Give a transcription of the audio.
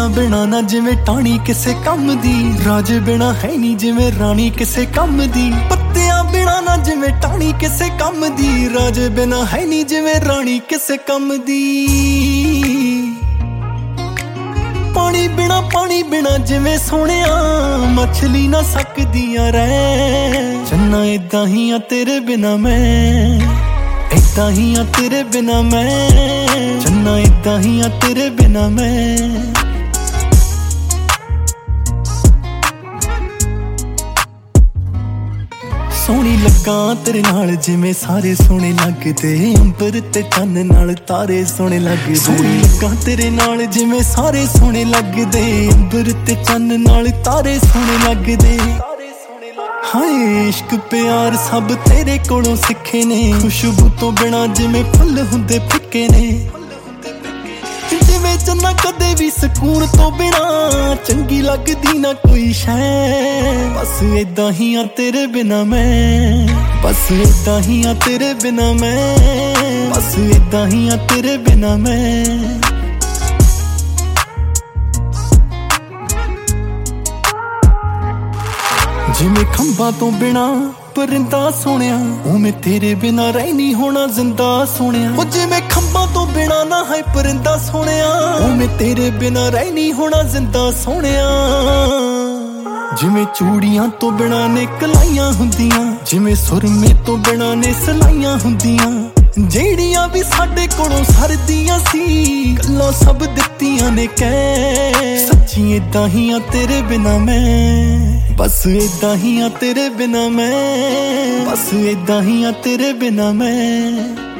ਪੱਤਿਆਂ ਬਿਨਾ ਨਾ ਜਿਵੇਂ ਟਾਹਣੀ ਕਿਸੇ ਕੰਮ ਦੀ, ਰਾਜੇ ਬਿਨਾ ਹੈ ਨਹੀਂ ਜਿਵੇਂ ਰਾਣੀ ਕਿਸੇ ਕੰਮ ਦੀ। ਪੱਤਿਆਂ ਬਿਨਾ ਨਾ ਜਿਵੇਂ ਟਾਹਣੀ ਕਿਸੇ ਕੰਮ ਦੀ, ਰਾਜੇ ਬਿਨਾ ਹੈ ਨਹੀਂ ਜਿਵੇਂ ਰਾਣੀ ਕਿਸੇ ਕੰਮ ਦੀ। ਪਾਣੀ ਬਿਨਾ ਜਿਵੇਂ ਸੋਹਣਿਆ ਮੱਛਲੀ ਨਾ ਸਕਦੀਆਂ ਰਹਿ। ਚੰਨਾ ਏਦਾਂ ਹੀ ਆ ਤੇਰੇ ਬਿਨਾ ਮੈਂ, ਏਦਾਂ ਹੀ ਆ ਤੇਰੇ ਬਿਨਾ ਮੈਂ, ਚੰਨਾ ਏਦਾਂ ਹੀ ਆ ਤੇਰੇ ਬਿਨਾ ਮੈਂ। ਸੋਹਣੀ ਲੱਗਾ ਤੇਰੇ ਨਾਲ ਜਿਵੇਂ ਸਾਰੇ ਸੋਹਣੇ ਲੱਗਦੇ, ਅੰਬਰ ਤੇ ਚੰਨ ਨਾਲ ਤਾਰੇ ਸੋਹਣੇ ਲੱਗਦੇ। ਸੋਹਣੀ ਲੱਗਾ ਤੇਰੇ ਨਾਲ ਜਿਵੇਂ ਸਾਰੇ ਸੋਹਣੇ ਲੱਗਦੇ, ਅੰਬਰ ਤੇ ਚੰਨ ਨਾਲ ਤਾਰੇ ਸੋਹਣੇ ਲੱਗਦੇ। ਹਾਏ ਇਸ਼ਕ ਪਿਆਰ ਸਭ ਤੇਰੇ ਕੋਲੋਂ ਸਿੱਖੇ ਨੇ, ਖੁਸ਼ਬੂ ਤੋਂ ਬਿਨਾ ਜਿਵੇਂ ਫੁੱਲ ਹੁੰਦੇ ਫਿੱਕੇ ਨੇ। ਜਿਵੇਂ ਚੰਨਾ ਕਦੇ ਵੀ ਸਕੂਨ ਤੋਂ ਬਿਨਾ ਚੰਗੀ ਲੱਗਦੀ ਨਾ ਕੋਈ ਸ਼ੈ। ਬਸ ਏਦਾਂ ਹੀ ਆ ਤੇਰੇ ਬਿਨਾ ਮੈਂ, ਬਸ ਏਦਾਂ ਹੀ ਆ ਤੇਰੇ ਬਿਨਾ ਮੈਂ, ਬਸ ਏਦਾਂ ਹੀ ਆ ਤੇਰੇ ਬਿਨਾ ਮੈਂ। ਜਿਵੇਂ ਖੰਭਾਂ ਤੋਂ ਬਿਨਾ ਪਰਿੰਦਾ ਸੋਹਣਿਆ, ਉਵੇਂ ਤੇਰੇ ਬਿਨਾ ਰਹਿ ਨਹੀਂ ਹੋਣਾ ਜ਼ਿੰਦਾ ਸੋਹਣਿਆ। ਉਹ ਜਿਵੇਂ ਖੰਭਾਂ ਤੋਂ ਬਿਨਾ ਨਾ ਹੈ ਪਰਿੰਦਾ ਸੋਹਣਿਆ, ਉਵੇਂ ਤੇਰੇ ਬਿਨਾ ਰਹਿ ਨਹੀਂ ਹੋਣਾ ਜ਼ਿੰਦਾ ਸੋਹਣਿਆ। ਜਿਵੇਂ ਚੂੜੀਆਂ ਤੋਂ ਬਿਨਾ ਨੇ ਕਲਾਈਆਂ ਹੁੰਦੀਆਂ, ਜਿਵੇਂ ਸੁਰਮੇ ਤੋਂ ਬਿਨਾ ਨੇ ਸਲਾਈਆਂ ਹੁੰਦੀਆਂ। ਜਿਹੜੀਆਂ ਵੀ ਸਾਡੇ ਕੋਲੋਂ ਸਰਦੀਆਂ ਸੀ ਗੱਲਾਂ ਸਭ ਦਿੱਤੀਆਂ ਨੇ ਕਹਿ। ਸੱਚੀ ਏਦਾਂ ਹੀ ਆ ਤੇਰੇ ਬਿਨਾ ਮੈਂ, ਬਸ ਏਦਾਂ ਹੀ ਆ ਤੇਰੇ ਬਿਨਾ ਮੈਂ, ਬਸ ਏਦਾਂ ਹੀ ਆ ਤੇਰੇ ਬਿਨਾ ਮੈਂ।